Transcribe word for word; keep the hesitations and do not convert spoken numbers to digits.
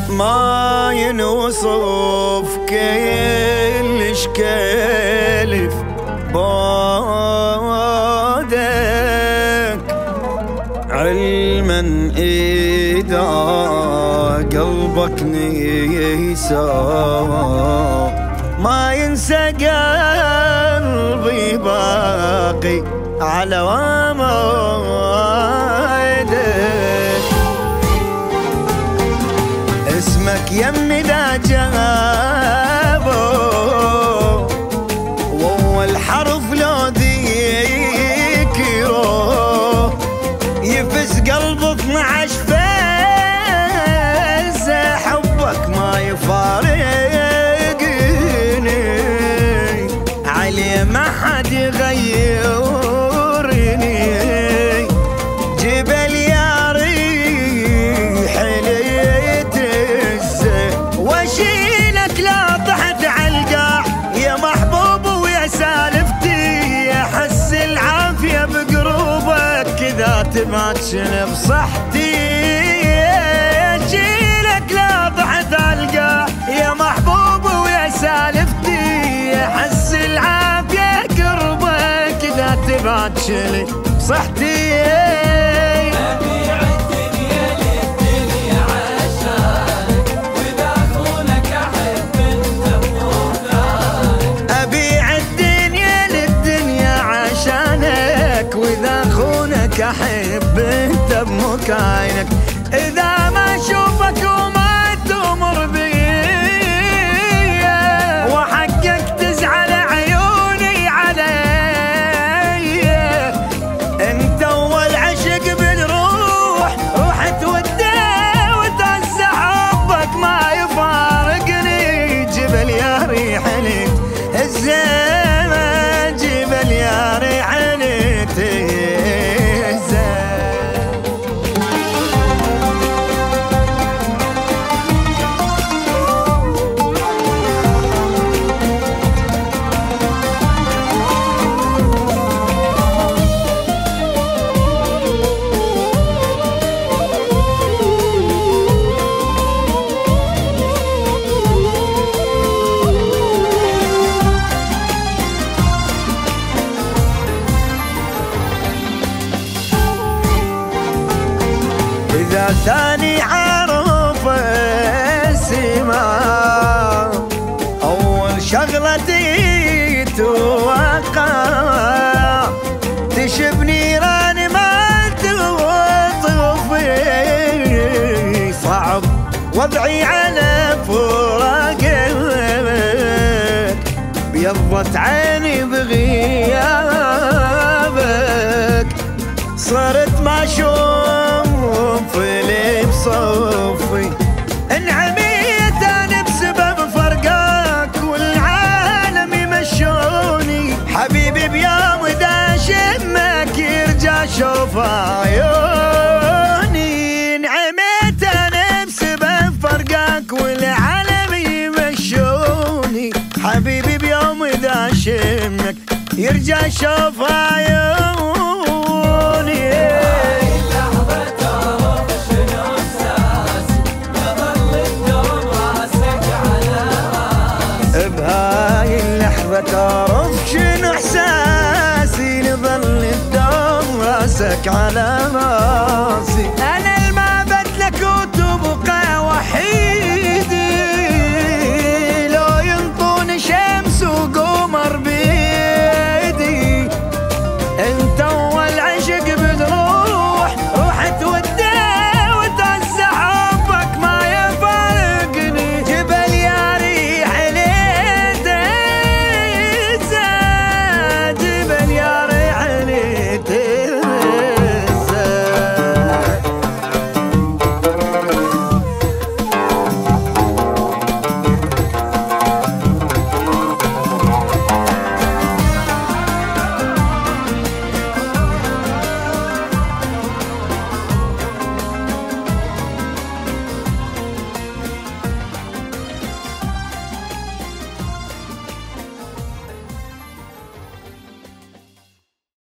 ما ينوصف كلش كلف بعدك، علما إذا قلبك نيسى ما ينسى قلبي باقي على ومعدك. اسمك يمي ذا جابه واول حرف لو ذكره يفز قلب اثنعش فز. حبك ما يفارقني عليه ما حد يغيرني. جبل يا ريح لي تهزه واشيلك لا طحت عالقاع يا محبوب ويا سالفتي. احس العافيه بقروبك كذا تماتشن بصحتي. اشيلك لا طحت عالقاع يا محبوب ويا سالفتي. احس العافيه قربك كذا تماتشن بصحتي. أحب انت بمكاينك إذا ما أشوفك وما تمر بي وحقك تزعل عيوني علي. انت أول عشق بالروح روحت ودي وتعز حبك ما يفارقني. جبل يا ريحني الزمان جبل يا ريحني إذا ثاني عرف السماء أول شغلتي توقع تشب نيران ما تطفي. صعب وضعي على فراقك بيضت عيني بغيابك. صرت ما اشوف لي بصفي انعميت انا بسبب فرقك والعالم يمشوني. حبيبي بيوم اذا شمك يرجع شوف عيوني. انعميت انا بسبب فرقك والعالم يمشوني. حبيبي بيوم اذا شمك يرجع شوف عيوني. بهاي اللحظة تعرف شنو احساسي نظل الدوم راسك على راسي. أنا